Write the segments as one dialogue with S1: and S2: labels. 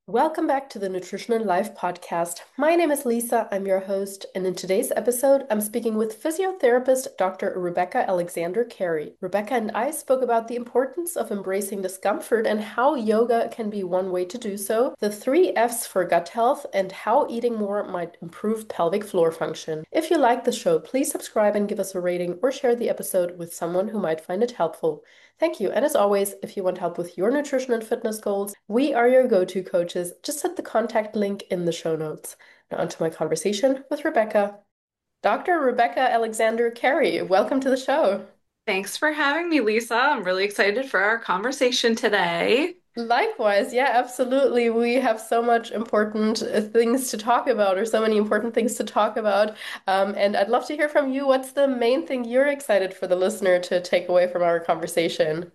S1: Welcome back to the Nutrition and Life podcast. My name is Lisa, I'm your host, and in today's episode, I'm speaking with physiotherapist Dr. Rebecca Alexander Carey. Rebecca and I spoke about the importance of embracing discomfort and how yoga can be one way to do so, the three F's for gut health, and how eating more might improve pelvic floor function. If you like the show, please subscribe and give us a rating or share the episode with someone who might find it helpful. Thank you. And as always, if you want help with your nutrition and fitness goals, we are your go-to coaches. Just hit the contact link in the show notes. Now, onto my conversation with Rebecca. Dr. Rebecca Alexander Carey, welcome to the show.
S2: Thanks for having me, Lisa. I'm really excited for our conversation today.
S1: Likewise, yeah, absolutely. We have so much important things to talk about, or so many important things to talk about. And I'd love to hear from you. What's the main thing you're excited for the listener to take away from our conversation?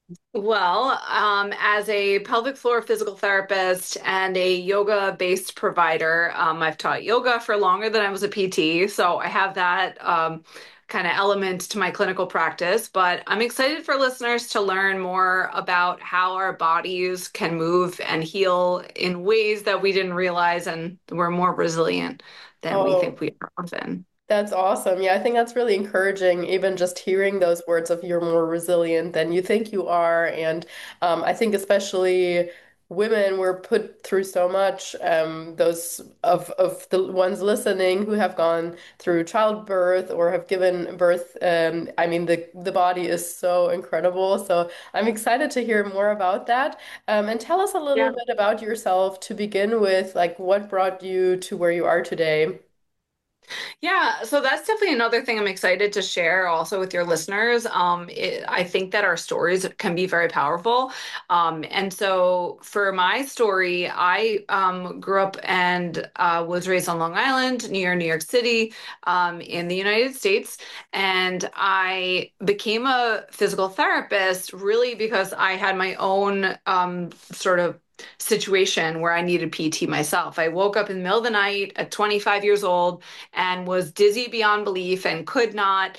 S2: As a pelvic floor physical therapist and a yoga-based provider, I've taught yoga for longer than I was a PT, so I have that kind of element to my clinical practice. But I'm excited for listeners to learn more about how our bodies can move and heal in ways that we didn't realize, and we're more resilient than we think
S1: Oh,
S2: we are often.
S1: that's awesome. Yeah, I think that's really encouraging, even just hearing those words of you're more resilient than you think you are. And I think especially women were put through so much, those of the ones listening who have gone through childbirth or have given birth. I mean, the body is so incredible. So I'm excited to hear more about that. And tell us a little
S2: Yeah.
S1: bit about yourself to begin with, like what brought you to where you are today.
S2: Yeah, so that's definitely another thing I'm excited to share also with your listeners. I think that our stories can be very powerful. And so for my story, I grew up and was raised on Long Island near New York City in the United States. And I became a physical therapist really because I had my own sort of situation where I needed PT myself. I woke up in the middle of the night at 25 years old and was dizzy beyond belief and could not,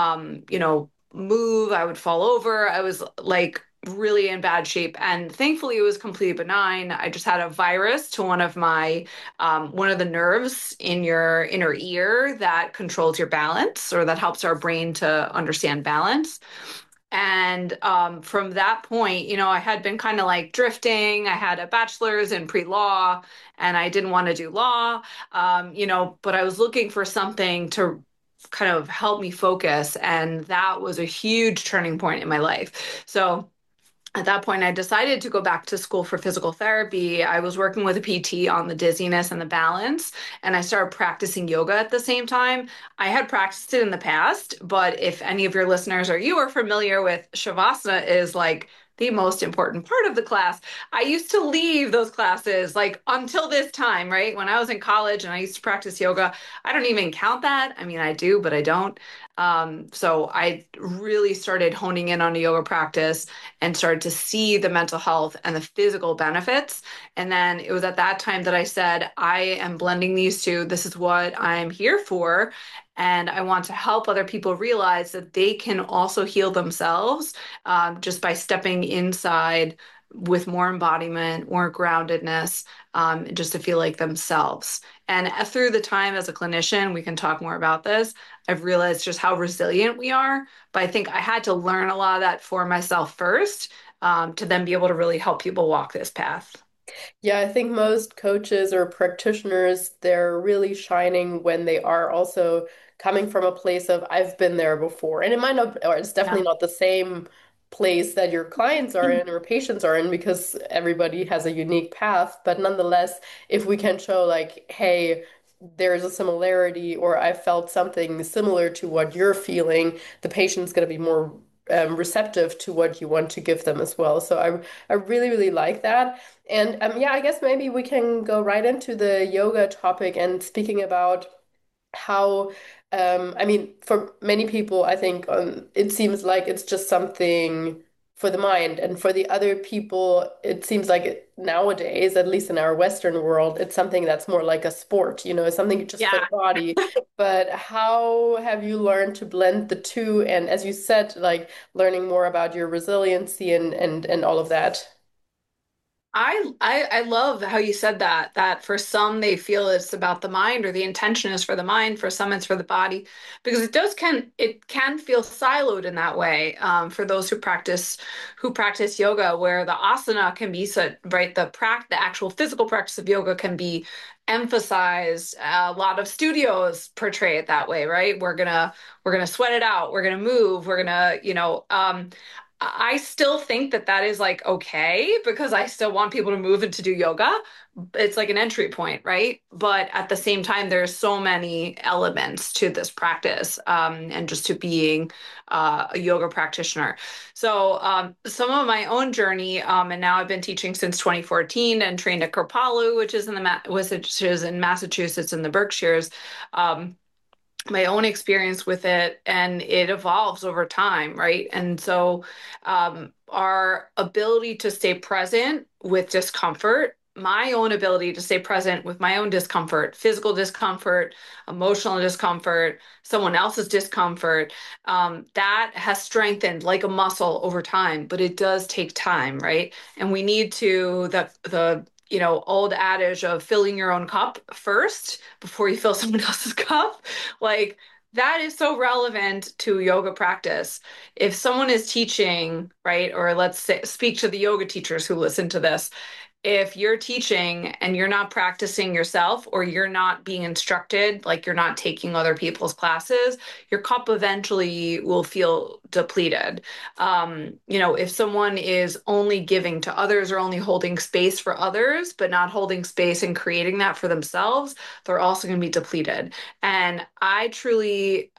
S2: move. I would fall over. I was like really in bad shape. And thankfully, it was completely benign. I just had a virus to one of the nerves in your inner ear that controls your balance or that helps our brain to understand balance. And from that point, I had been kind of like drifting. I had a bachelor's in pre-law and I didn't want to do law, but I was looking for something to kind of help me focus. And that was a huge turning point in my life. So at that point, I decided to go back to school for physical therapy. I was working with a PT on the dizziness and the balance, and I started practicing yoga at the same time. I had practiced it in the past, but if any of your listeners or you are familiar with Shavasana is like the most important part of the class. I used to leave those classes like until this time, right? When I was in college and I used to practice yoga, I don't even count that. I mean, I do, but I don't. So I really started honing in on a yoga practice and started to see the mental health and the physical benefits. And then it was at that time that I said, I am blending these two. This is what I'm here for. And I want to help other people realize that they can also heal themselves just by stepping inside with more embodiment, more groundedness, just to feel like themselves. And through the time as a clinician, we can talk more about this. I've realized just how resilient we are, but I think I had to learn a lot of that for myself first, to then be able to really help people walk this path.
S1: Yeah, I think most coaches or practitioners, they're really shining when they are also coming from a place of I've been there before. And it might not, or it's definitely
S2: Yeah.
S1: not the same place that your clients are in or patients are in because everybody has a unique path. But nonetheless, if we can show like, hey, there's a similarity or I felt something similar to what you're feeling, the patient's going to be more receptive to what you want to give them as well. So I really, really like that. And yeah, I guess maybe we can go right into the yoga topic and speaking about how, I mean, for many people, I think it seems like it's just something for the mind. And for the other people, it seems like nowadays, at least in our Western world, it's something that's more like a sport, it's something just for the
S2: Yeah.
S1: body. But how have you learned to blend the two? And as you said, like learning more about your resiliency and all of that.
S2: I love how you said that, that for some they feel it's about the mind or the intention is for the mind, for some it's for the body, because it can feel siloed in that way. For those who practice yoga, where the asana can be such, right, the actual physical practice of yoga can be emphasized. A lot of studios portray it that way, right? We're gonna sweat it out, we're gonna move, we're gonna, I still think that that is like okay because I still want people to move and to do yoga. It's like an entry point, right? But at the same time, there's so many elements to this practice, and just to being a yoga practitioner. So some of my own journey, and now I've been teaching since 2014 and trained at Kripalu, which is in Massachusetts in the Berkshires. Um, my own experience with it, and it evolves over time, right? And so our ability to stay present with discomfort, my own ability to stay present with my own discomfort, physical discomfort, emotional discomfort, someone else's discomfort, that has strengthened like a muscle over time, but it does take time, right? And we need to the old adage of filling your own cup first before you fill someone else's cup. Like that is so relevant to yoga practice. If someone is teaching, right, or let's say speak to the yoga teachers who listen to this, if you're teaching and you're not practicing yourself or you're not being instructed, like you're not taking other people's classes, your cup eventually will feel depleted. If someone is only giving to others or only holding space for others, but not holding space and creating that for themselves, they're also going to be depleted. And I truly,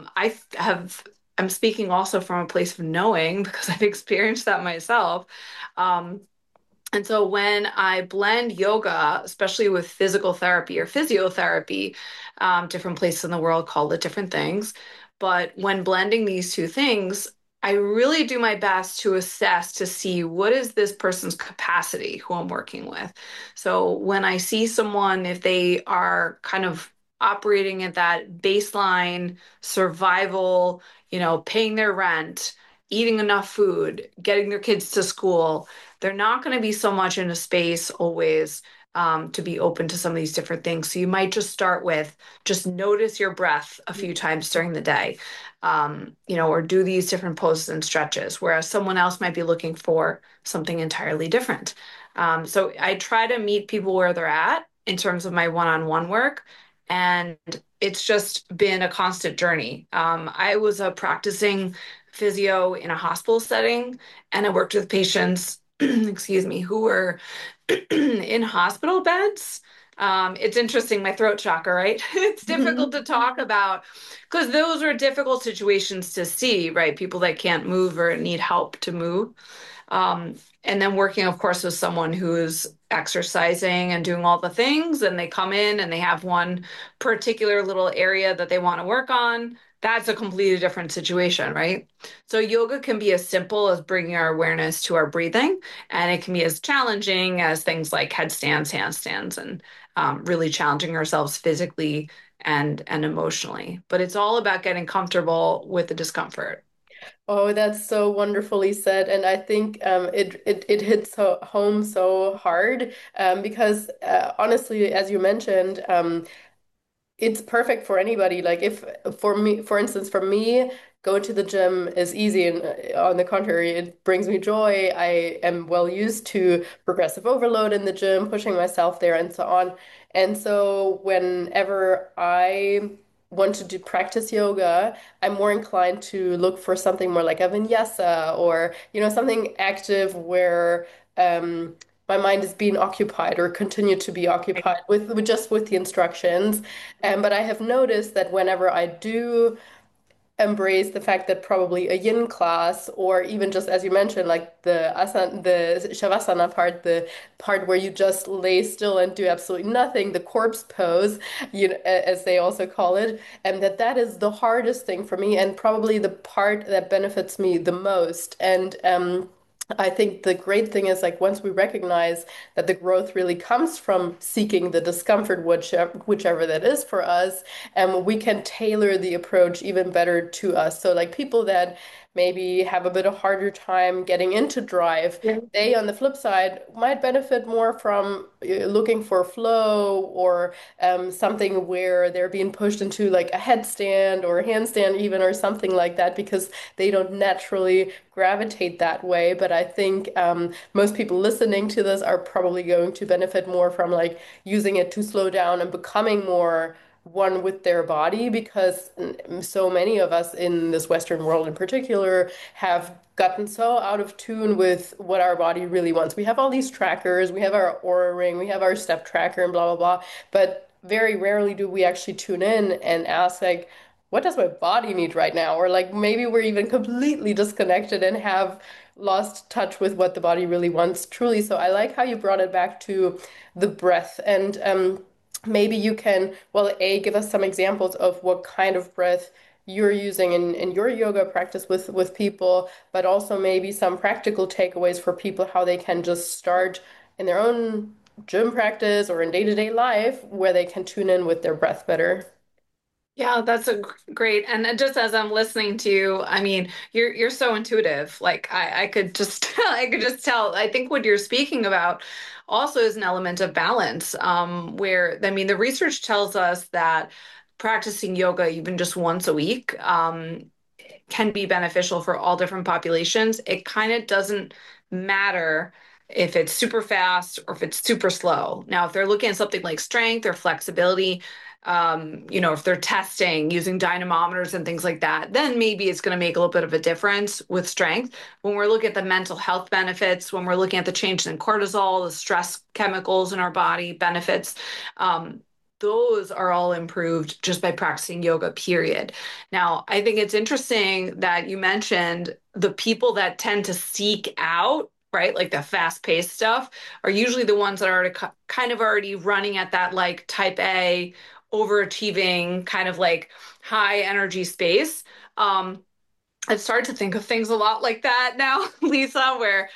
S2: I'm speaking also from a place of knowing because I've experienced that myself. Um, and so when I blend yoga, especially with physical therapy or physiotherapy, different places in the world call it different things. But when blending these two things, I really do my best to assess to see what is this person's capacity who I'm working with. So when I see someone, if they are kind of operating at that baseline survival, paying their rent, eating enough food, getting their kids to school, they're not going to be so much in a space always to be open to some of these different things. So you might just start with just notice your breath a few times during the day, or do these different poses and stretches, whereas someone else might be looking for something entirely different. So I try to meet people where they're at in terms of my one-on-one work. And it's just been a constant journey. I was a practicing physio in a hospital setting, and I worked with patients excuse me, who were in hospital beds. It's interesting, my throat chakra, right? It's difficult to talk about because those are difficult situations to see, right? People that can't move or need help to move. And then working, of course, with someone who is exercising and doing all the things, and they come in and they have one particular little area that they want to work on. That's a completely different situation, right? So, yoga can be as simple as bringing our awareness to our breathing, and it can be as challenging as things like headstands, handstands, and really challenging ourselves physically and emotionally. But it's all about getting comfortable with the discomfort.
S1: Oh, that's so wonderfully said, and I think it hits home so hard because honestly, as you mentioned, it's perfect for anybody. Like if for me, for instance, for me, going to the gym is easy, and on the contrary, it brings me joy. I am well used to progressive overload in the gym, pushing myself there, and so on. And so whenever I want to do practice yoga, I'm more inclined to look for something more like a vinyasa or, something active where my mind is being occupied or continue to be occupied with just with the instructions. But I have noticed that whenever I do embrace the fact that probably a yin class, or even just as you mentioned, like the shavasana part, the part where you just lay still and do absolutely nothing, the corpse pose, as they also call it, and that is the hardest thing for me, and probably the part that benefits me the most. And I think the great thing is like once we recognize that the growth really comes from seeking the discomfort, whichever that is for us, and we can tailor the approach even better to us. So like people that maybe have a bit of harder time getting into drive,
S2: Yeah.
S1: they, on the flip side, might benefit more from looking for flow or something where they're being pushed into like a headstand or a handstand even or something like that because they don't naturally gravitate that way. But I think most people listening to this are probably going to benefit more from like using it to slow down and becoming more one with their body because so many of us in this Western world in particular have gotten so out of tune with what our body really wants. We have all these trackers, we have our Oura ring, we have our step tracker and blah blah blah, but very rarely do we actually tune in and ask like, what does my body need right now? Or like maybe we're even completely disconnected and have lost touch with what the body really wants truly. So I like how you brought it back to the breath and maybe you can, well, A, give us some examples of what kind of breath you're using in your yoga practice with people, but also maybe some practical takeaways for people how they can just start in their own gym practice or in day-to-day life where they can tune in with their breath better.
S2: Yeah, that's a great. And just as I'm listening to you, I mean, you're so intuitive. Like I could just I could just tell. I think what you're speaking about also is an element of balance. Where I mean, the research tells us that practicing yoga even just once a week can be beneficial for all different populations. It kind of doesn't matter if it's super fast or if it's super slow. Now, if they're looking at something like strength or flexibility, if they're testing using dynamometers and things like that, then maybe it's going to make a little bit of a difference with strength. When we're looking at the mental health benefits, when we're looking at the change in cortisol, the stress chemicals in our body benefits, those are all improved just by practicing yoga, period. Now, I think it's interesting that you mentioned the people that tend to seek out, right, like the fast-paced stuff, are usually the ones that are kind of already running at that like type A, overachieving, kind of like high energy space. I've started to think of things a lot like that now, Lisa, where,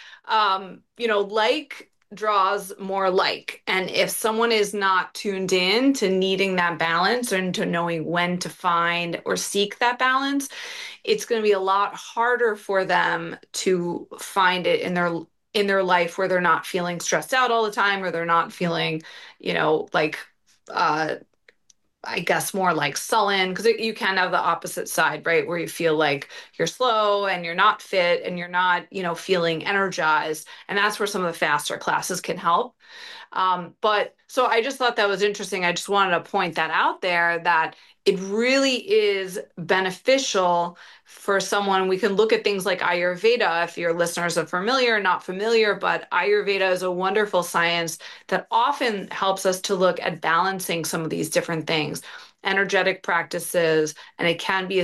S2: like draws more like. And if someone is not tuned in to needing that balance and to knowing when to find or seek that balance, it's going to be a lot harder for them to find it in their life where they're not feeling stressed out all the time or they're not feeling, like uh I guess more like sullen because you can have the opposite side, right? Where you feel like you're slow and you're not fit and you're not, feeling energized. And that's where some of the faster classes can help. But so I just thought that was interesting. I just wanted to point that out there that it really is beneficial for someone. We can look at things like Ayurveda, if your listeners are familiar or not familiar, but Ayurveda is a wonderful science that often helps us to look at balancing some of these different things, energetic practices, and it can be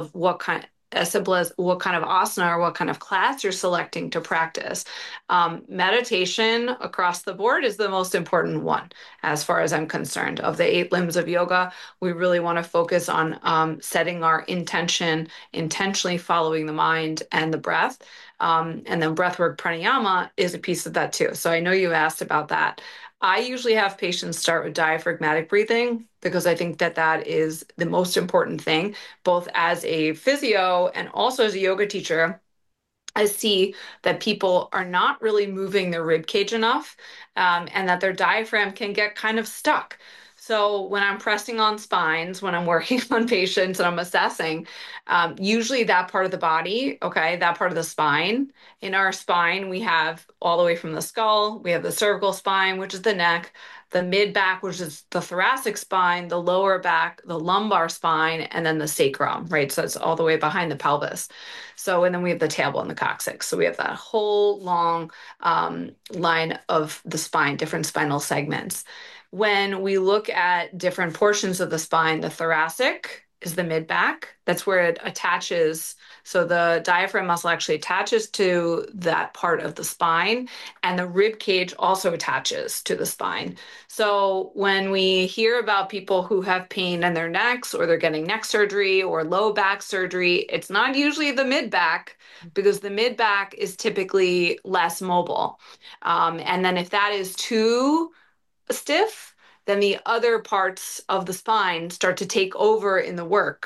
S2: as simple as what kind of asana or what kind of class you're selecting to practice. Meditation across the board is the most important one, as far as I'm concerned. Of the eight limbs of yoga, we really want to focus on setting our intention, intentionally following the mind and the breath. And then breathwork pranayama is a piece of that too. So I know you asked about that. I usually have patients start with diaphragmatic breathing because I think that that is the most important thing, both as a physio and also as a yoga teacher. I see that people are not really moving their rib cage enough, and that their diaphragm can get kind of stuck. So when I'm pressing on spines, when I'm working on patients and I'm assessing, usually that part of the body, okay, that part of the spine, in our spine, we have all the way from the skull, we have the cervical spine, which is the neck, the mid back, which is the thoracic spine, the lower back, the lumbar spine, and then the sacrum, right? So it's all the way behind the pelvis. So, and then we have the tailbone and the coccyx. So we have that whole long line of the spine, different spinal segments. When we look at different portions of the spine, the thoracic is the mid back. That's where it attaches. So the diaphragm muscle actually attaches to that part of the spine, and the rib cage also attaches to the spine. So when we hear about people who have pain in their necks or they're getting neck surgery or low back surgery, it's not usually the mid back because the mid back is typically less mobile. And then if that is too stiff, then the other parts of the spine start to take over in the work.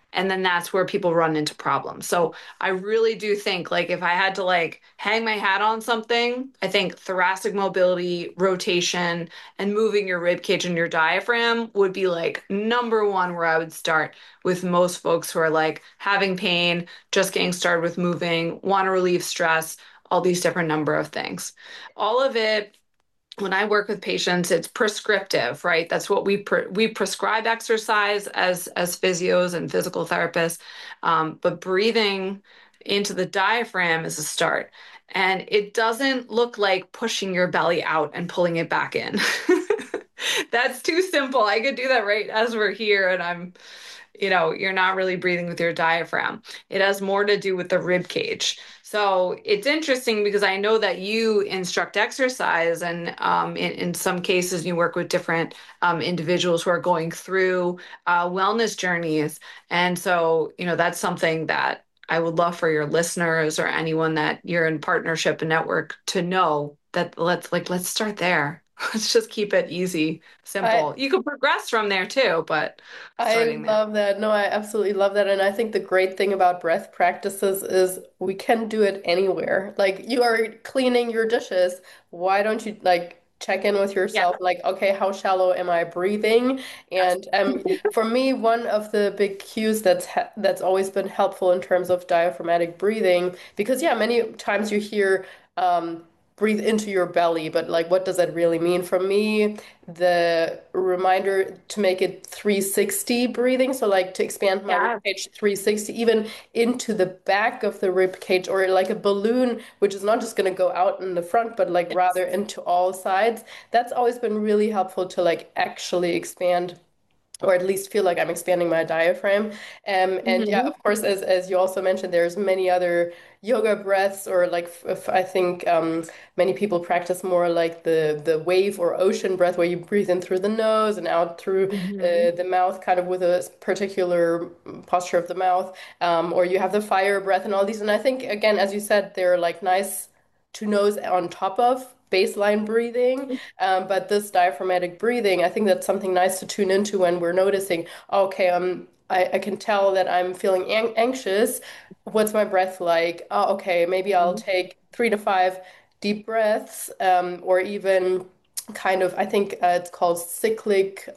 S2: And then that's where people run into problems. So I really do think like if I had to like hang my hat on something, I think thoracic mobility, rotation, and moving your rib cage and your diaphragm would be like number one where I would start with most folks who are like having pain, just getting started with moving, want to relieve stress, all these different number of things. All of it when I work with patients, it's prescriptive, right? That's what we prescribe exercise as physios and physical therapists, but breathing into the diaphragm is a start, and it doesn't look like pushing your belly out and pulling it back in. That's too simple. I could do that right as we're here, and you're not really breathing with your diaphragm. It has more to do with the rib cage. So it's interesting because I know that you instruct exercise, and in some cases, you work with different individuals who are going through wellness journeys. And so, that's something that I would love for your listeners or anyone that you're in partnership and network to know that let's start there. Let's just keep it easy,
S1: I
S2: simple. You can progress from there too, but
S1: I
S2: starting there.
S1: love that. No, I absolutely love that. And I think the great thing about breath practices is we can do it anywhere. Like you are cleaning your dishes. Why don't you like check in with
S2: Yeah.
S1: yourself? Like, okay, how shallow am I breathing?
S2: Yes.
S1: And for me, one of the big cues that's always been helpful in terms of diaphragmatic breathing, because yeah, many times you hear breathe into your belly, but like, what does that really mean? For me, the reminder to make it 360 breathing, so like to expand my rib
S2: Yeah.
S1: cage 360, even into the back of the rib cage, or like a balloon, which is not just going to go out in the front, but like
S2: Yes.
S1: rather into all sides. That's always been really helpful to like actually expand or at least feel like I'm expanding my diaphragm. And yeah,
S2: Hmm.
S1: of course, as you also mentioned, there's many other yoga breaths, or like if I think many people practice more like the wave or ocean breath, where you breathe in through the nose and out through
S2: Hmm.
S1: the mouth, kind of with a particular posture of the mouth, or you have the fire breath and all these. And I think again, as you said, they're like nice to nose on top of baseline breathing. But this diaphragmatic breathing, I think that's something nice to tune into when we're noticing, okay, I can tell that I'm feeling anxious. What's my breath like? Oh, okay, maybe I'll take 3 to 5 deep breaths, or even kind of, I think it's called cyclic,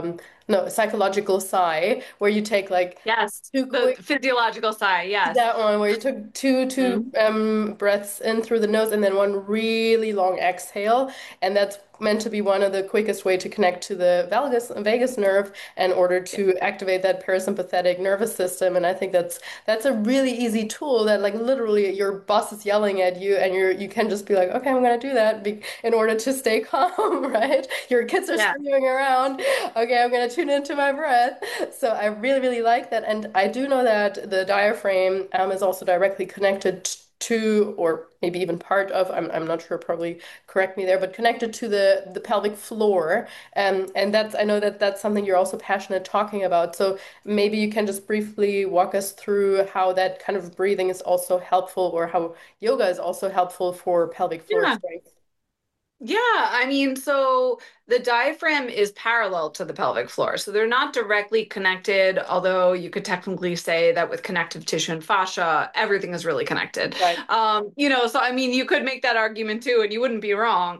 S1: no, psychological sigh, where you take like
S2: Yes.
S1: two
S2: The
S1: quick
S2: physiological sigh. Yes.
S1: that one where you took two
S2: Mhm.
S1: breaths in through the nose and then one really long exhale, and that's meant to be one of the quickest way to connect to the vagus nerve in order
S2: Yeah.
S1: to activate that parasympathetic nervous system. And I think that's a really easy tool that like literally your boss is yelling at you and you can just be like, okay, I'm gonna do that in order to stay calm, right? Your kids are
S2: Yeah.
S1: screaming around. Okay, I'm gonna tune into my breath. So I really, really like that. And I do know that the diaphragm is also directly connected to, or maybe even part of, I'm not sure, probably correct me there, but connected to the pelvic floor. And I know that that's something you're also passionate talking about. So maybe you can just briefly walk us through how that kind of breathing is also helpful, or how yoga is also helpful for pelvic floor
S2: Yeah.
S1: strength.
S2: Yeah, I mean, so the diaphragm is parallel to the pelvic floor. So they're not directly connected, although you could technically say that with connective tissue and fascia, everything is really connected.
S1: Right.
S2: So I mean, you could make that argument too, and you wouldn't be wrong.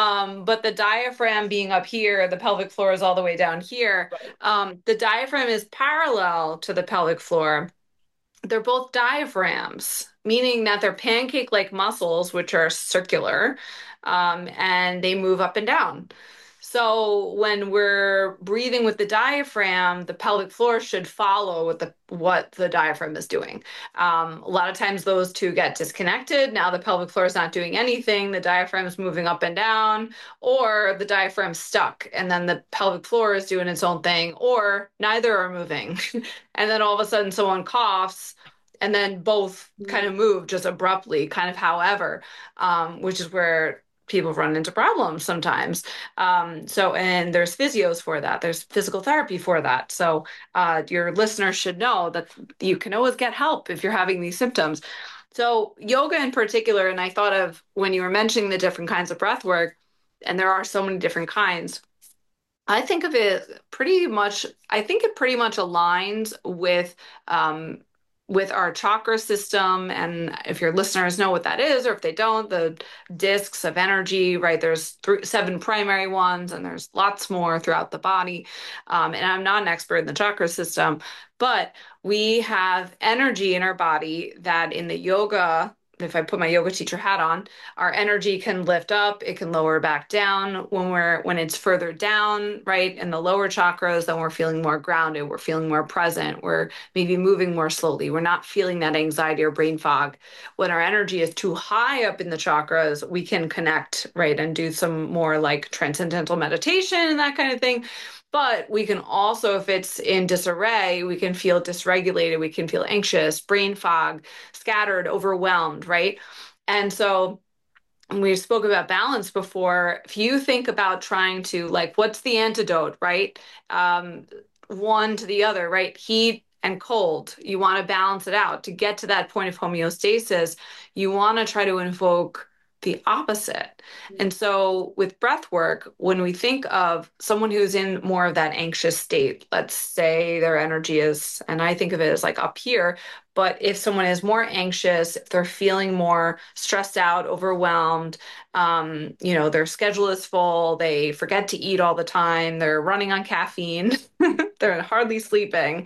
S2: But the diaphragm being up here, the pelvic floor is all the way down here.
S1: Right.
S2: The diaphragm is parallel to the pelvic floor. They're both diaphragms, meaning that they're pancake-like muscles, which are circular, and they move up and down. So when we're breathing with the diaphragm, the pelvic floor should follow what the diaphragm is doing. A lot of times those two get disconnected. Now the pelvic floor is not doing anything. The diaphragm is moving up and down, or the diaphragm's stuck, and then the pelvic floor is doing its own thing, or neither are moving. And then all of a sudden someone coughs, and then both kind of move just abruptly, kind of however, which is where people run into problems sometimes. And there's physios for that. There's physical therapy for that. So your listeners should know that you can always get help if you're having these symptoms. So yoga in particular, and I thought of when you were mentioning the different kinds of breath work, and there are so many different kinds. I think of it pretty much, I think it pretty much aligns um, with our chakra system. And if your listeners know what that is, or if they don't, the discs of energy, right? There's seven primary ones, and there's lots more throughout the body. And I'm not an expert in the chakra system, but we have energy in our body that in the yoga, if I put my yoga teacher hat on, our energy can lift up, it can lower back down when it's further down, right? In the lower chakras, then we're feeling more grounded, we're feeling more present, we're maybe moving more slowly. We're not feeling that anxiety or brain fog. When our energy is too high up in the chakras, we can connect, right, and do some more like transcendental meditation and that kind of thing. But we can also, if it's in disarray, we can feel dysregulated, we can feel anxious, brain fog, scattered, overwhelmed, right? And so we spoke about balance before. If you think about trying to, like, what's the antidote, right? Um, One to the other, right? Heat and cold. You want to balance it out. To get to that point of homeostasis, you want to try to invoke the opposite. And so with breath work, when we think of someone who's in more of that anxious state, let's say their energy is, and I think of it as like up here, but if someone is more anxious, if they're feeling more stressed out, overwhelmed, their schedule is full, they forget to eat all the time, they're running on caffeine, they're hardly sleeping,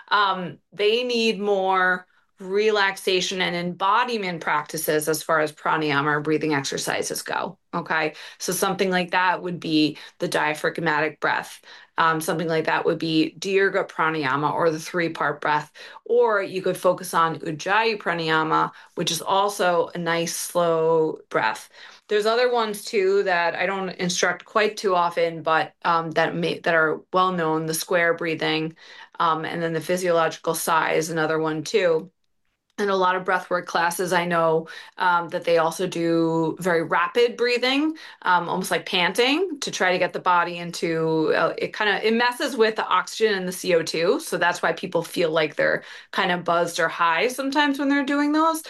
S2: they need more relaxation and embodiment practices as far as pranayama or breathing exercises go. Okay. So something like that would be the diaphragmatic breath. Something like that would be Dirga pranayama or the three-part breath. Or you could focus on Ujjayi pranayama, which is also a nice slow breath. There's other ones too that I don't instruct quite too often, but that are well known. The square breathing, and then the physiological sigh is another one too. And a lot of breathwork classes, I know that they also do very rapid breathing, almost like panting, to try to get the body into it messes with the oxygen and the CO2. So that's why people feel like they're kind of buzzed or high sometimes when they're doing those.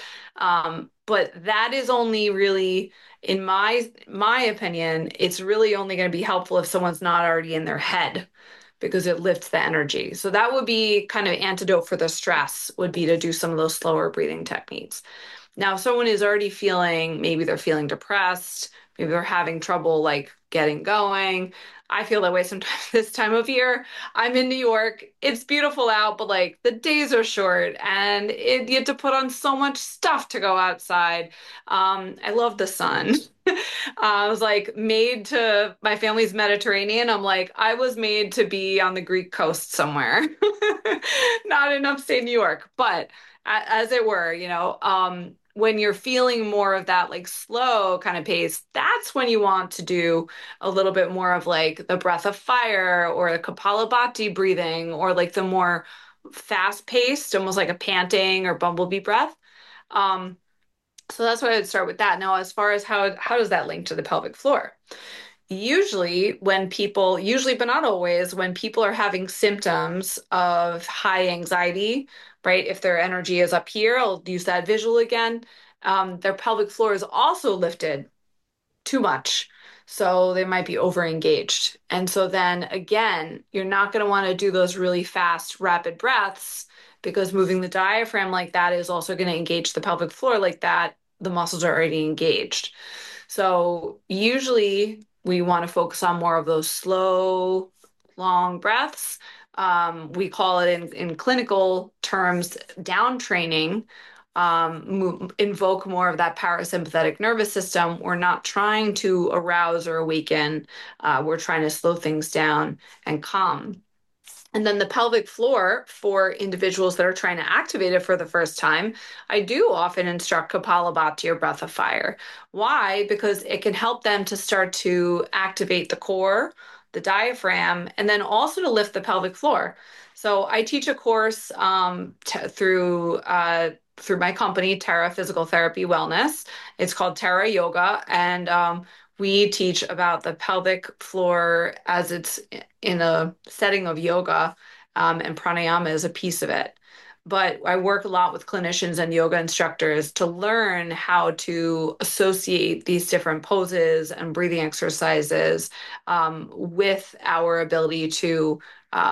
S2: But that is only really, in my opinion, it's really only going to be helpful if someone's not already in their head because it lifts the energy. So that would be kind of antidote for the stress would be to do some of those slower breathing techniques. Now, if someone is already feeling, maybe they're feeling depressed, maybe they're having trouble like getting going. I feel that way sometimes this time of year. I'm in New York. It's beautiful out, but like the days are short and you have to put on so much stuff to go outside. I love the sun. I was like made to, my family's Mediterranean. I'm like, I was made to be on the Greek coast somewhere, not in upstate New York, but as it were, when you're feeling more of that like slow kind of pace, that's when you want to do a little bit more of like the breath of fire or the Kapalabhati breathing or like the more fast paced, almost like a panting or bumblebee breath. Um, so that's why I would start with that. Now, as far as how does that link to the pelvic floor? Usually, but not always, when people are having symptoms of high anxiety, right? If their energy is up here, I'll use that visual again. Their pelvic floor is also lifted too much. So they might be overengaged. And so then again, you're not going to want to do those really fast, rapid breaths because moving the diaphragm like that is also going to engage the pelvic floor like that. The muscles are already engaged. So usually we want to focus on more of those slow, long breaths. We call it in clinical terms down training, invoke more of that parasympathetic nervous system. We're not trying to arouse or awaken. We're trying to slow things down and calm. And then the pelvic floor for individuals that are trying to activate it for the first time, I do often instruct Kapalabhati or breath of fire. Why? Because it can help them to start to activate the core, the diaphragm, and then also to lift the pelvic floor. So I teach a course through my company, Terra Physical Therapy Wellness. It's called Terra Yoga, and we teach about the pelvic floor as it's in a setting of yoga, and pranayama is a piece of it. but I work a lot with clinicians and yoga instructors to learn how to associate these different poses and breathing exercises with our ability to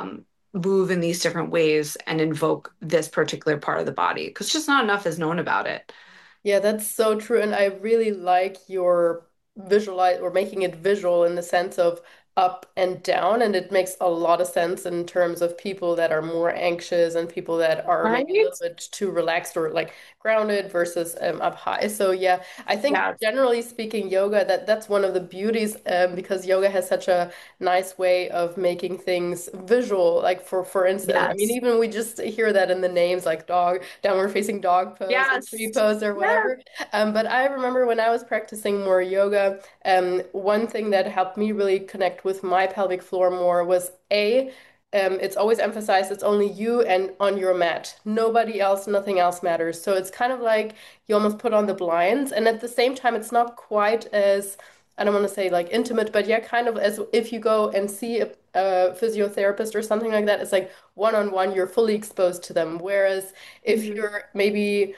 S2: move in these different ways and invoke this particular part of the body because just not enough is known about it.
S1: Yeah, that's so true. And I really like your visualize or making it visual in the sense of up and down. And it makes a lot of sense in terms of people that are more anxious and people that are maybe a little
S2: Right?
S1: bit too relaxed or like grounded versus up high. So yeah, I think
S2: Yes.
S1: generally speaking, yoga, that's one of the beauties because yoga has such a nice way of making things visual. Like for instance, I mean,
S2: Yes.
S1: even we just hear that in the names like dog, downward facing dog pose or tree
S2: Yes.
S1: pose or
S2: Yes.
S1: whatever. But I remember when I was practicing more yoga, one thing that helped me really connect with my pelvic floor more was it's always emphasized it's only you and on your mat. Nobody else, nothing else matters. So it's kind of like you almost put on the blinds, and at the same time, it's not quite as, I don't want to say like intimate, but yeah, kind of as if you go and see a physiotherapist or something like that. It's like one-on-one, you're fully exposed to them. Whereas if
S2: Mhm.
S1: you're maybe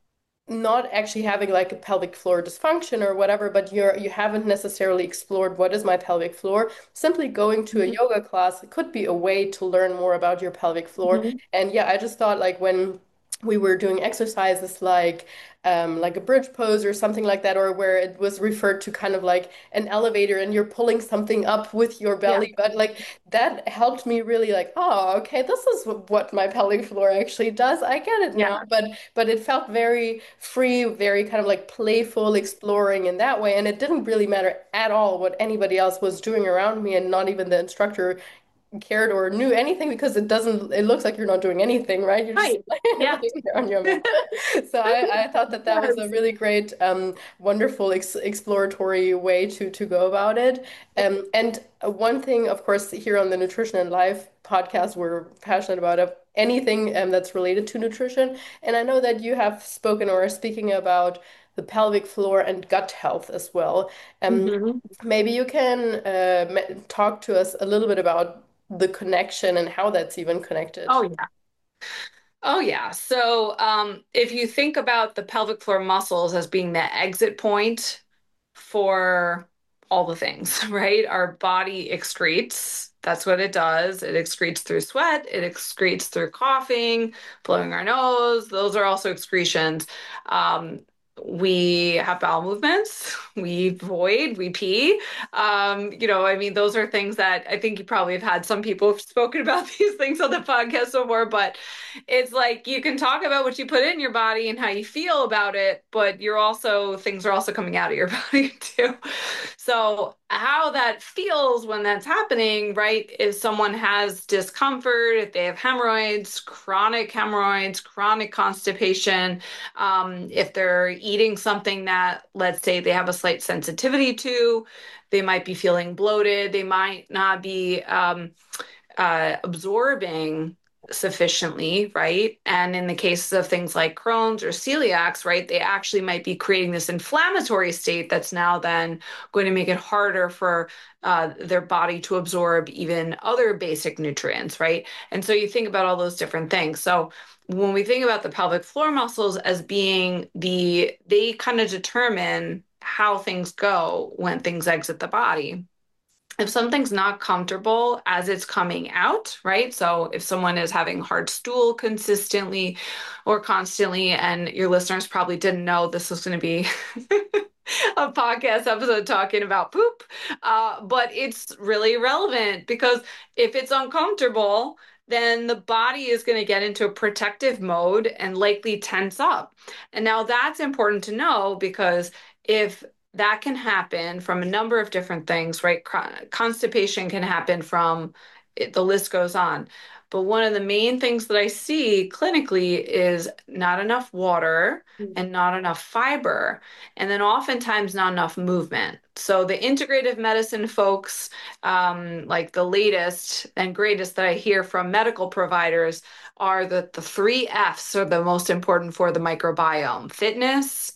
S1: not actually having like a pelvic floor dysfunction or whatever, but you haven't necessarily explored what is my pelvic floor. Simply going to a
S2: Mhm.
S1: yoga class could be a way to learn more about your pelvic floor.
S2: Mhm.
S1: And yeah, I just thought like when we were doing exercises like a bridge pose or something like that, or where it was referred to kind of like an elevator and you're pulling something up with your
S2: Yeah.
S1: belly, but like that helped me really like, oh, okay, this is what my pelvic floor actually does. I get it now.
S2: Yeah.
S1: But it felt very free, very kind of like playful, exploring in that way. And it didn't really matter at all what anybody else was doing around me, and not even the instructor cared or knew anything because it looks like you're not doing anything, right? You're just
S2: Right. Yeah.
S1: laying there on your mat. So I thought that that was a
S2: Yes.
S1: really great, wonderful exploratory way to go about it. And one thing, of course, here on the Nutrition and Life podcast, we're passionate about anything that's related to nutrition. And I know that you have spoken or are speaking about the pelvic floor and gut health as well. Um,
S2: Mhm.
S1: Maybe you can talk to us a little bit about the connection and how that's even connected.
S2: Oh, yeah. Oh, yeah. So, if you think about the pelvic floor muscles as being the exit point for all the things, right? Our body excretes. That's what it does. It excretes through sweat, it excretes through coughing, blowing our nose. Those are also excretions. Um, we have bowel movements, we void, we pee. I mean, those are things that I think you probably have had some people have spoken about these things on the podcast before, but it's like you can talk about what you put in your body and how you feel about it, but things are also coming out of your body too. So, how that feels when that's happening, right? If someone has discomfort, if they have hemorrhoids, chronic constipation, if they're eating something that, let's say, they have a slight sensitivity to, they might be feeling bloated, they might not be absorbing sufficiently, right? And in the cases of things like Crohn's or celiacs, right, they actually might be creating this inflammatory state that's now then going to make it harder for their body to absorb even other basic nutrients, right? And so you think about all those different things. So when we think about the pelvic floor muscles as being they kind of determine how things go when things exit the body. If something's not comfortable as it's coming out, right? So if someone is having hard stool consistently or constantly, and your listeners probably didn't know this was going to be a podcast episode talking about poop, but it's really relevant because if it's uncomfortable, then the body is going to get into a protective mode and likely tense up. And now that's important to know because if that can happen from a number of different things, right? Constipation can happen from the list goes on. But one of the main things that I see clinically is not enough water and not enough fiber, and then oftentimes not enough movement. So the integrative medicine folks, like the latest and greatest that I hear from medical providers, are that the three F's are the most important for the microbiome: fitness,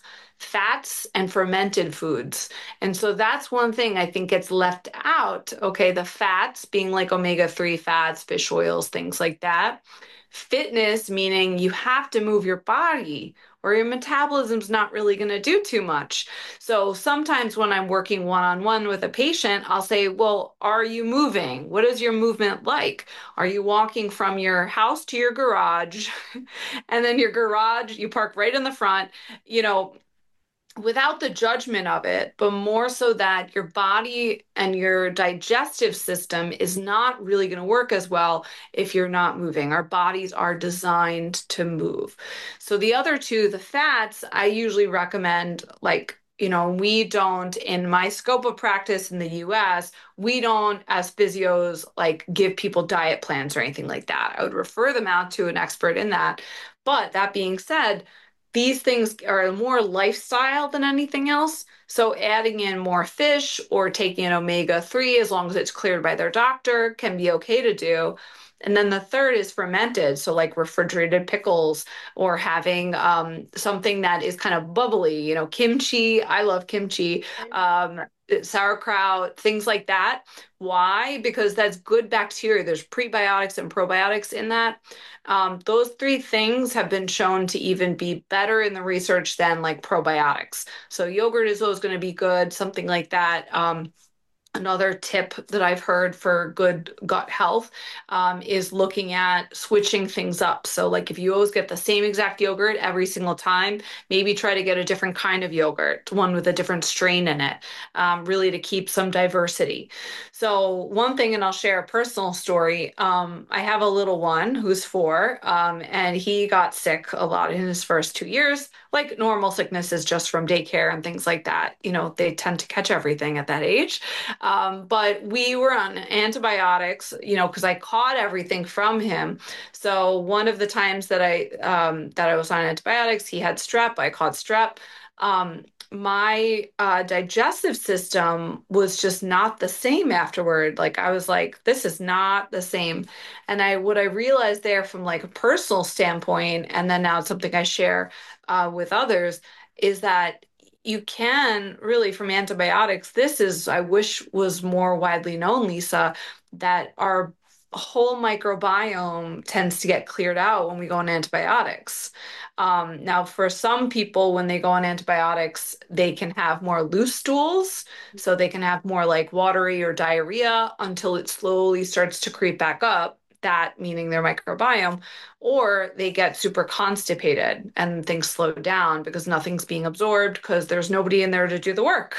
S2: fats and fermented foods. And so that's one thing I think gets left out. Okay, the fats being like omega-3 fats, fish oils, things like that. Fitness, meaning you have to move your body or your metabolism's not really going to do too much. So sometimes when I'm working one-on-one with a patient, I'll say, well, are you moving? What is your movement like? Are you walking from your house to your garage? And then your garage, you park right in the front, you know, without the judgment of it, but more so that your body and your digestive system is not really going to work as well if you're not moving. Our bodies are designed to move. So the other two, the fats, I usually recommend like, you know, we don't, in my scope of practice in the US, we don't, as physios, like give people diet plans or anything like that. I would refer them out to an expert in that. But that being said, these things are more lifestyle than anything else. So adding in more fish or taking an omega-3, as long as it's cleared by their doctor, can be okay to do. And then the third is fermented. So like refrigerated pickles or having something that is kind of bubbly, you know, kimchi. I love kimchi. Sauerkraut, things like that. Why? Because that's good bacteria. There's prebiotics and probiotics in that. Those three things have been shown to even be better in the research than like probiotics. So yogurt is always going to be good, something like that. Another tip that I've heard for good gut health is looking at switching things up. So, like if you always get the same exact yogurt every single time, maybe try to get a different kind of yogurt, one with a different strain in it, really to keep some diversity. So, one thing, and I'll share a personal story. I have a little one who's 4, and he got sick a lot in his first 2 years, like normal sicknesses just from daycare and things like that. You know, they tend to catch everything at that age. But we were on antibiotics, you know, because I caught everything from him. So one of the times that I was on antibiotics, he had strep. I caught strep. My digestive system was just not the same afterward. Like I was like, this is not the same. And what I realized there from like a personal standpoint, and then now it's something I share with others, is that you can really from antibiotics. This is, I wish was more widely known, Lisa, that our whole microbiome tends to get cleared out when we go on antibiotics. Now, for some people, when they go on antibiotics, they can have more loose stools. So they can have more like watery or diarrhea until it slowly starts to creep back up. That meaning their microbiome, or they get super constipated and things slow down because nothing's being absorbed because there's nobody in there to do the work.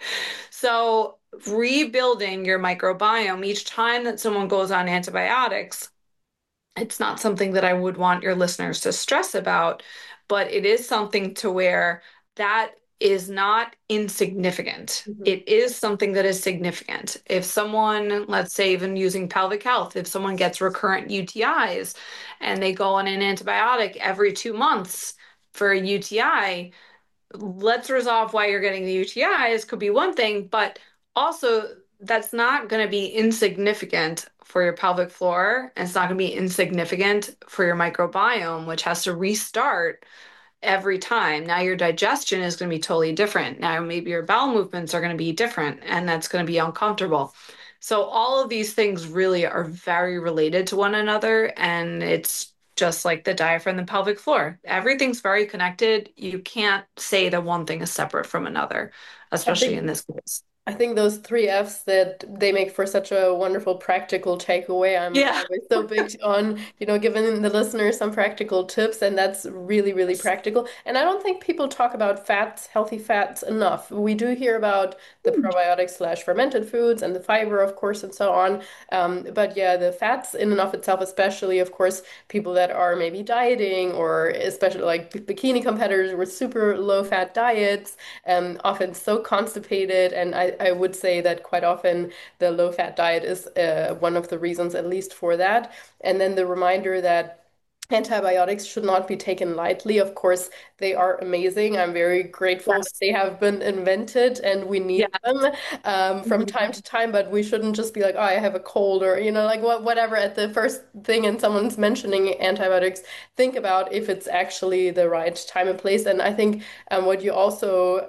S2: So, rebuilding your microbiome each time that someone goes on antibiotics, it's not something that I would want your listeners to stress about, but it is something to where that is not insignificant.
S1: Mhm.
S2: It is something that is significant. If someone, let's say, even using pelvic health, if someone gets recurrent UTIs and they go on an antibiotic every 2 months for a UTI, let's resolve why you're getting the UTIs could be one thing, but also that's not going to be insignificant for your pelvic floor, and it's not going to be insignificant for your microbiome, which has to restart every time. Now your digestion is going to be totally different. Now maybe your bowel movements are going to be different, and that's going to be uncomfortable. So all of these things really are very related to one another, and it's just like the diaphragm and the pelvic floor. Everything's very connected. You can't say that one thing is separate from another,
S1: I
S2: especially in
S1: think
S2: this case.
S1: I think those three F's that they make for such a wonderful practical takeaway. I'm
S2: Yeah.
S1: always so big on, giving the listeners some practical tips, and that's really, really practical. And I don't think people talk about fats, healthy fats enough. We do hear about the probiotics slash fermented foods and the fiber, of course, and so on. But yeah, the fats in and of itself, especially, of course, people that are maybe dieting or especially like bikini competitors with super low fat diets, often so constipated. And I would say that quite often the low fat diet is one of the reasons, at least for that. And then the reminder that Antibiotics should not be taken lightly. Of course, they are amazing. I'm very grateful that
S2: Yes.
S1: they have been invented and we need
S2: Yeah.
S1: them from time
S2: Mhm.
S1: to time, but we shouldn't just be like, oh, I have a cold or, like whatever. At the first thing and someone's mentioning antibiotics, think about if it's actually the right time and place. And I think what you also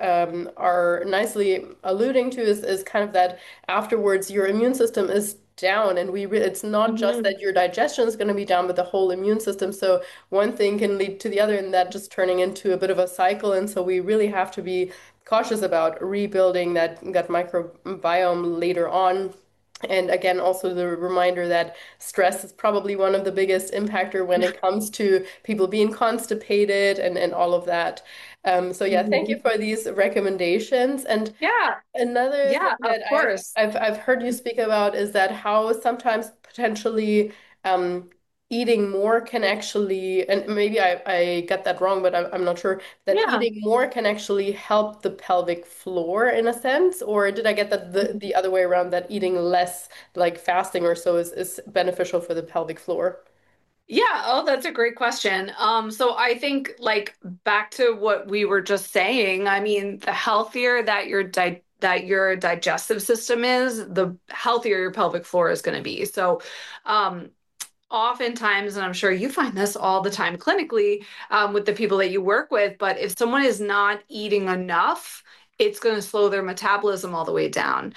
S1: are nicely alluding to is kind of that afterwards your immune system is down and it's not just
S2: Mhm.
S1: that your digestion is going to be down but the whole immune system, so one thing can lead to the other and that just turning into a bit of a cycle, and so we really have to be cautious about rebuilding that gut microbiome later on. And again, also the reminder that stress is probably one of the biggest impactor when it comes to people being constipated and all of that. So yeah, thank you
S2: Mhm.
S1: for these recommendations. And
S2: Yeah.
S1: another
S2: Yeah,
S1: thing
S2: of
S1: that I've
S2: course.
S1: I've I've heard you speak about is that how sometimes potentially um, eating more can actually, and maybe I get that wrong, but I'm not sure, that
S2: Yeah.
S1: eating more can actually help the pelvic floor in a sense, or did I get that the other way around, that eating less, like fasting or so, is beneficial for the pelvic floor?
S2: Yeah, oh, that's a great question. So I think like back to what we were just saying, I mean, the healthier that your digestive system is, the healthier your pelvic floor is going to be. So, um, oftentimes, and I'm sure you find this all the time clinically with the people that you work with, but if someone is not eating enough, it's going to slow their metabolism all the way down.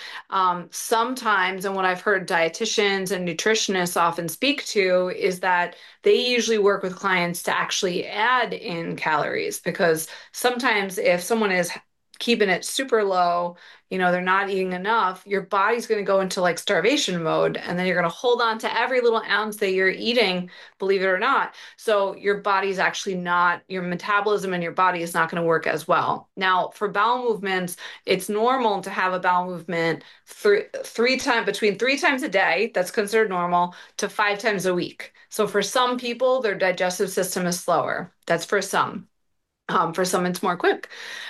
S2: Sometimes, and what I've heard dietitians and nutritionists often speak to is that they usually work with clients to actually add in calories because sometimes if someone is keeping it super low, they're not eating enough, your body's going to go into like starvation mode. And then you're going to hold on to every little ounce that you're eating, believe it or not. So your body's actually not, your metabolism in your body is not going to work as well. Now, for bowel movements, it's normal to have a bowel movement three times between 3 times a day, that's considered normal, to 5 times a week. So for some people, their digestive system is slower. That's for some. For some, it's more quick.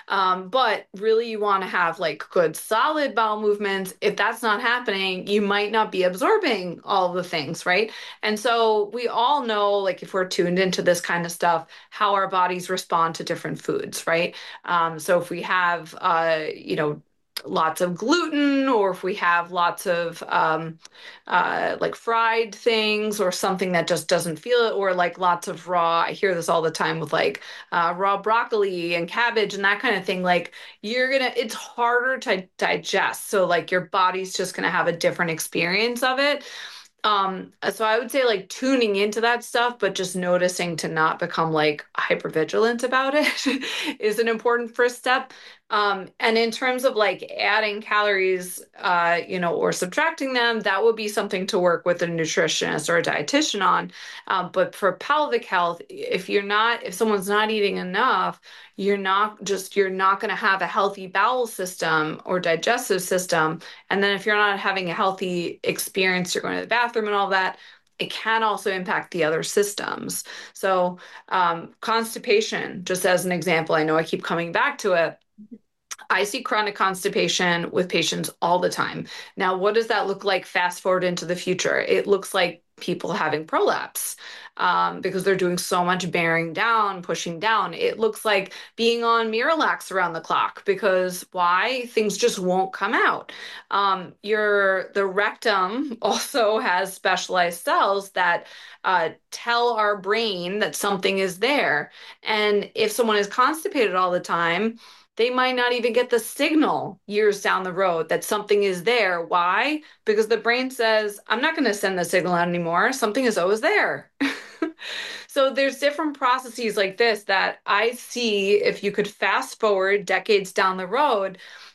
S2: But really, you want to have like good, solid bowel movements. If that's not happening, you might not be absorbing all the things, right? And so we all know, like, if we're tuned into this kind of stuff, how our bodies respond to different foods, right? So if we have, lots of gluten, or if we have lots of like fried things, or something that just doesn't feel it, or like lots of raw. I hear this all the time with like raw broccoli and cabbage and that kind of thing, like it's harder to digest. So like your body's just gonna have a different experience of it. So I would say like tuning into that stuff, but just noticing to not become like hyper vigilant about it is an important first step. And in terms of like adding calories, or subtracting them, that would be something to work with a nutritionist or a dietitian on. But for pelvic health, if someone's not eating enough, you're not going to have a healthy bowel system or digestive system. And then if you're not having a healthy experience, you're going to the bathroom and all that, it can also impact the other systems. So, constipation, just as an example, I know I keep coming back to it. I see chronic constipation with patients all the time. Now, what does that look like fast forward into the future? It looks like people having prolapse because they're doing so much bearing down, pushing down. It looks like being on Miralax around the clock because why? Things just won't come out. The rectum also has specialized cells that tell our brain that something is there. And if someone is constipated all the time, they might not even get the signal years down the road that something is there. Why? Because the brain says, I'm not going to send the signal out anymore. Something is always there. So there's different processes like this that I see if you could fast forward decades down the road.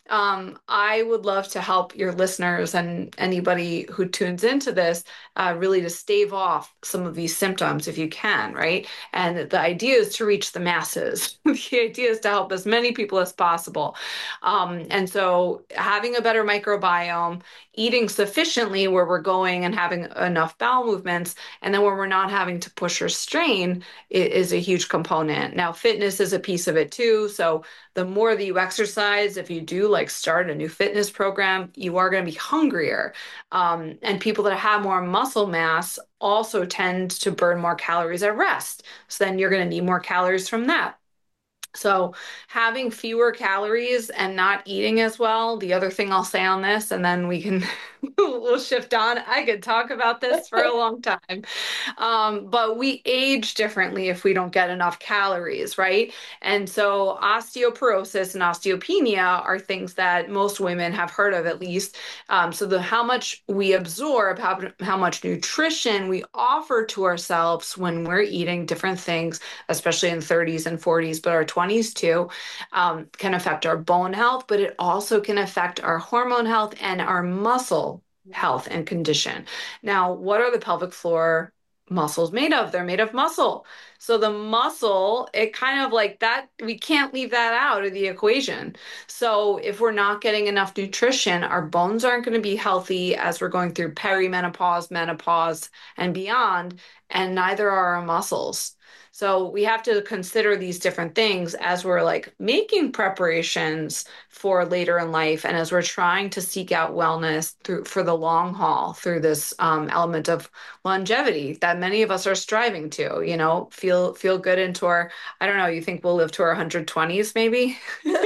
S2: I would love to help your listeners and anybody who tunes into this really to stave off some of these symptoms if you can, right? And the idea is to reach the masses. The idea is to help as many people as possible. And so having a better microbiome, eating sufficiently where we're going and having enough bowel movements, and then where we're not having to push or strain is a huge component. Now, fitness is a piece of it too. So the more that you exercise, if you do like start a new fitness program, you are going to be hungrier. And people that have more muscle mass also tend to burn more calories at rest. So then you're going to need more calories from that. So having fewer calories and not eating as well, the other thing I'll say on this, and then we can we'll shift on. I could talk about this for a long time. But we age differently if we don't get enough calories, right? And so osteoporosis and osteopenia are things that most women have heard of at least. So the how much we absorb, how much nutrition we offer to ourselves when we're eating different things, especially in 30s and 40s, but our 20s too, can affect our bone health, but it also can affect our hormone health and our muscle health and condition. Now, what are the pelvic floor muscles made of? They're made of muscle. So the muscle, it kind of like that, we can't leave that out of the equation. So if we're not getting enough nutrition, our bones aren't going to be healthy as we're going through perimenopause, menopause, and beyond, and neither are our muscles. So we have to consider these different things as we're like making preparations for later in life and as we're trying to seek out wellness through for the long haul through this element of longevity that many of us are striving to, feel good into our, I don't know, you think we'll live to our 120s maybe?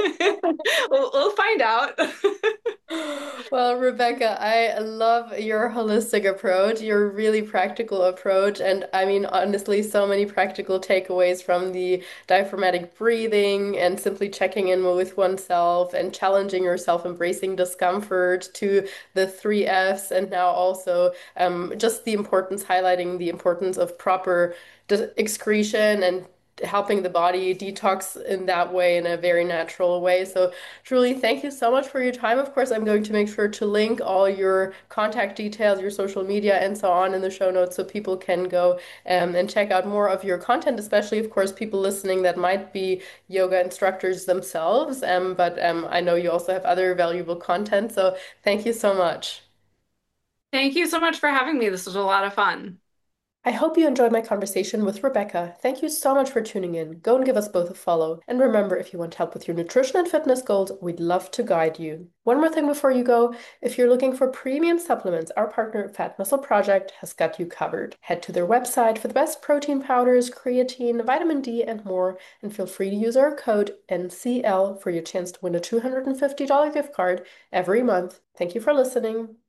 S2: We'll find out.
S1: Well, Rebecca, I love your holistic approach, your really practical approach. And I mean, honestly, so many practical takeaways from the diaphragmatic breathing and simply checking in with oneself and challenging yourself, embracing discomfort to the three Fs. And now also just the importance, highlighting the importance of proper excretion and helping the body detox in that way in a very natural way. So truly, thank you so much for your time. Of course, I'm going to make sure to link all your contact details, your social media, and so on in the show notes so people can go and check out more of your content, especially, of course, people listening that might be yoga instructors themselves. But I know you also have other valuable content. So thank you so much.
S2: Thank you so much for having me. This was a lot of fun.
S1: I hope you enjoyed my conversation with Rebecca. Thank you so much for tuning in. Go and give us both a follow. And remember, if you want help with your nutrition and fitness goals, we'd love to guide you. One more thing before you go, if you're looking for premium supplements, our partner Fat Muscle Project has got you covered. Head to their website for the best protein powders, creatine, vitamin D, and more, and feel free to use our code NCL for your chance to win a $250 gift card every month. Thank you for listening.